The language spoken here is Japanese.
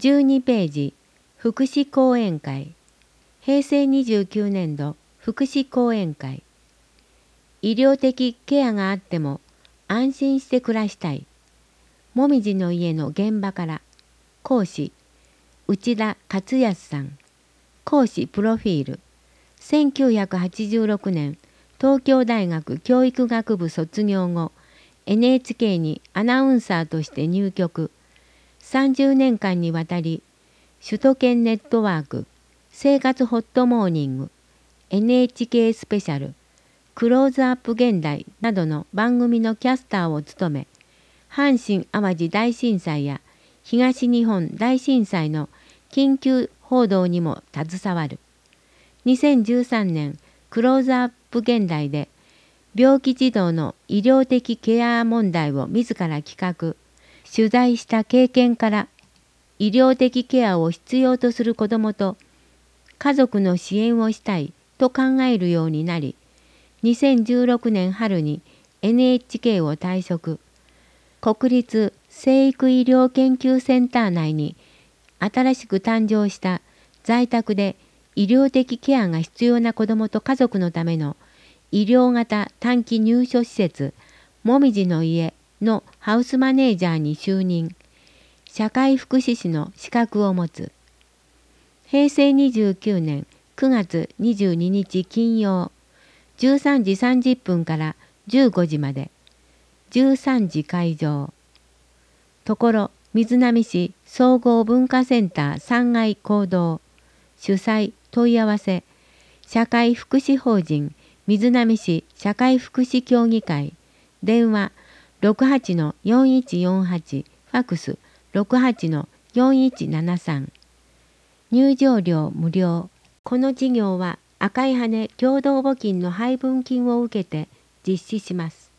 12ページ、福祉講演会。平成29年度福祉講演会。医療的ケアがあっても安心して暮らしたい。もみじの家の現場から。講師、内田勝康さん。講師プロフィール。1986年、東京大学教育学部卒業後、NHK にアナウンサーとして入局。30年間にわたり、首都圏ネットワーク、生活ホットモーニング、NHK スペシャル、クローズアップ現代などの番組のキャスターを務め、阪神・淡路大震災や東日本大震災の緊急報道にも携わる。2013年、クローズアップ現代で、病気児童の医療的ケア問題を自ら企画、取材した経験から、医療的ケアを必要とする子どもと家族の支援をしたいと考えるようになり、2016年春に NHK を退職。国立成育医療研究センター内に新しく誕生した在宅で医療的ケアが必要な子どもと家族のための医療型短期入所施設もみじの家のハウスマネージャーに就任。社会福祉士の資格を持つ。平成29年9月22日金曜、13時30分から15時まで、13時会場。ところ、瑞浪市総合文化センター3階講堂。主催問い合わせ、社会福祉法人瑞浪市社会福祉協議会。電話68-4148、ファクス68-4173。入場料無料。この事業は赤い羽共同募金の配分金を受けて実施します。